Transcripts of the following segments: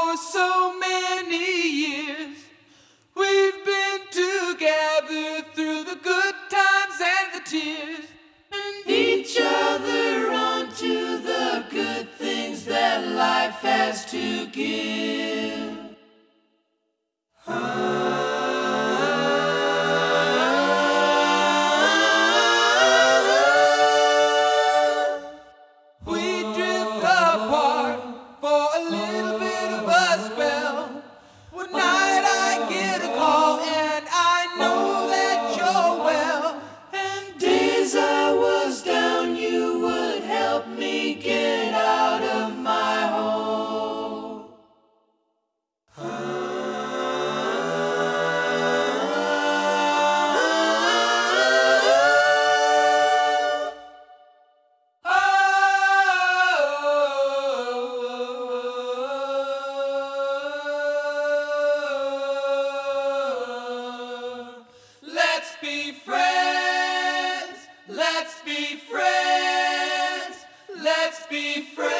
for so many years. We've been together through the good times and the tears, and each other onto the good things that life has to give. We drift apart for a little bit of a spell. One night I get a call and I know that you're well. And days I was down, you would help me get out of my hole. Let's be friends, let's be friends, let's be friends.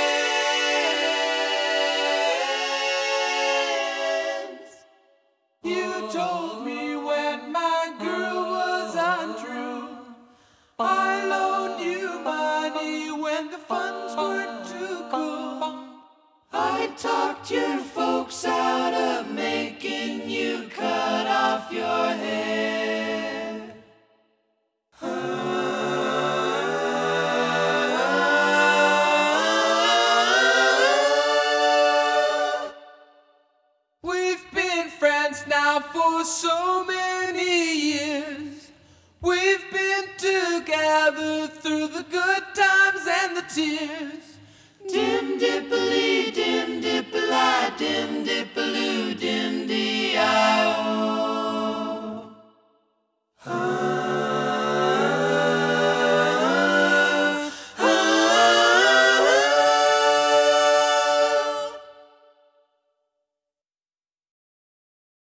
You told me when my girl was untrue, I loaned you money when the funds weren't too cool. I talked your folks out of making you cut off your hair. We've been friends now for so many years. We've been together through the good times and the tears.